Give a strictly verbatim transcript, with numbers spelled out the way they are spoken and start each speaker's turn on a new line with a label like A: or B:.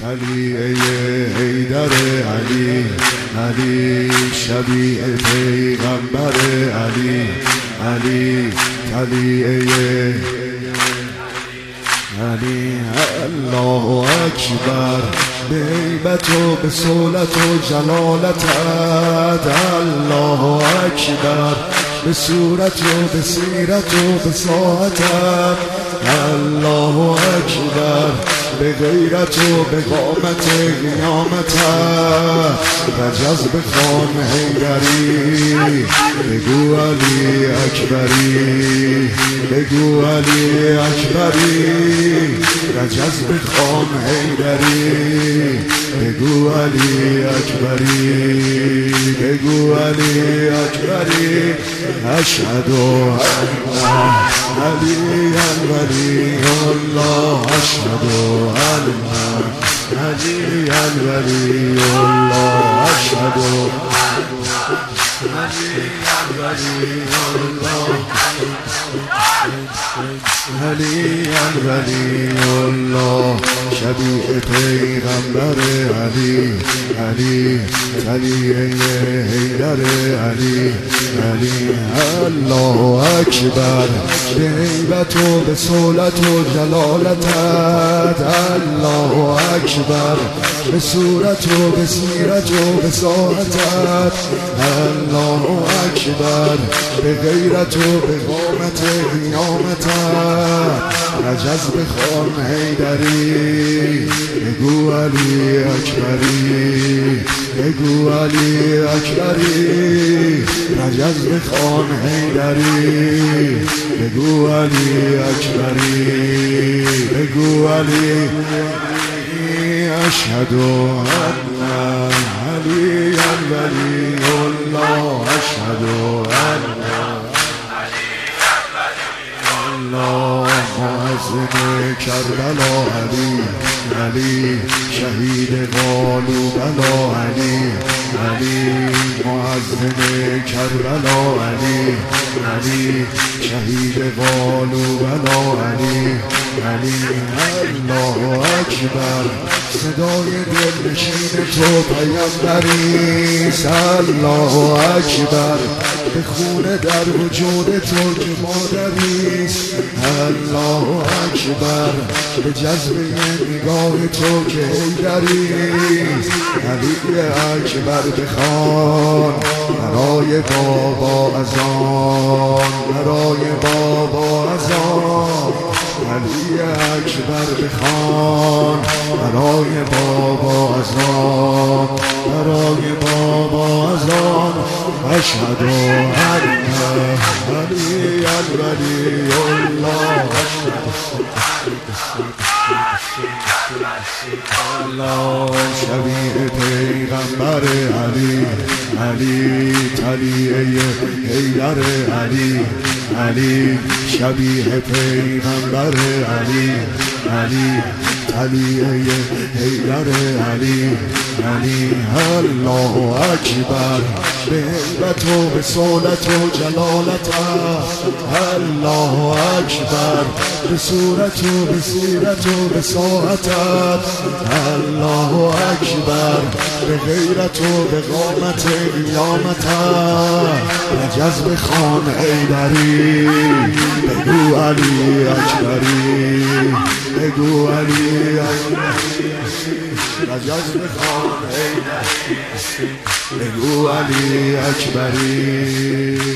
A: علی ای حیدر علی، علی شبیه پیغمبر علی، علی علی ای علی. الله اکبر به هیبت و به صولت و جلالتت، الله اکبر به صورت و به سیرت و به ساعتت، الله اکبر به غیرت و به قامت قیامتت. رجز بخوان حیدری، بگو علی اکبری، بگو علی اکبری. رجز بخوان حیدری، بگو علی اکبری، بگو علی اکبری. اشهد ان علی ولی الله، اشهد ان علی ولی الله، اشهد علی ولی الله، علی ولی الله. شبیه پیغمبر علی، علی علی حیدر علی، علی. الله اکبر به هیبت و به صولت و جلالتت، الله اکبر به صورت و به سیرت و به ساعتت، الله اکبر به غیرت و به قامت قیامتت. رجز بخوان حیدری، بگو علی اکبری، بگو علی اکبری. رجز بخوان حیدری، بگو علی اکبری، بگو علی. اشهد ان علی ولی الله، اشهد ان الله. معظم کربلا علی، علی شهید قالو بلا علی، علی معظم کربلا علی، علی شهید قالو بلا علی، علی. الله اکبر صدای دلنشین تو پیامبری، الله اکبر به خون در وجود تو که مادریست، الله اکبر به جذبه نگاه تو که حیدریست. علی اکبر بخوان برای بابا از آن، برای بابا از آن. علی اکبر بخوان برای بابا از آن، برای بابا از آن. اشهد ان علی ولی الله، الله شبیه پیغمبر علی، علی علی حیدر علی، علی شبیه پیغمبر علی، علی علی حیدر علی، علی. الله اکبر به هیبت و به صولت و جلالتت، الله اکبر به صورت و به سیرت و به ساعتت، الله اکبر به غیرت و به قامت قیامتت. رجز بخوان حیدری، بگو علی اکبری، بگو علی اکبری. رجز بخوان حیدری، بگو علی اکبری.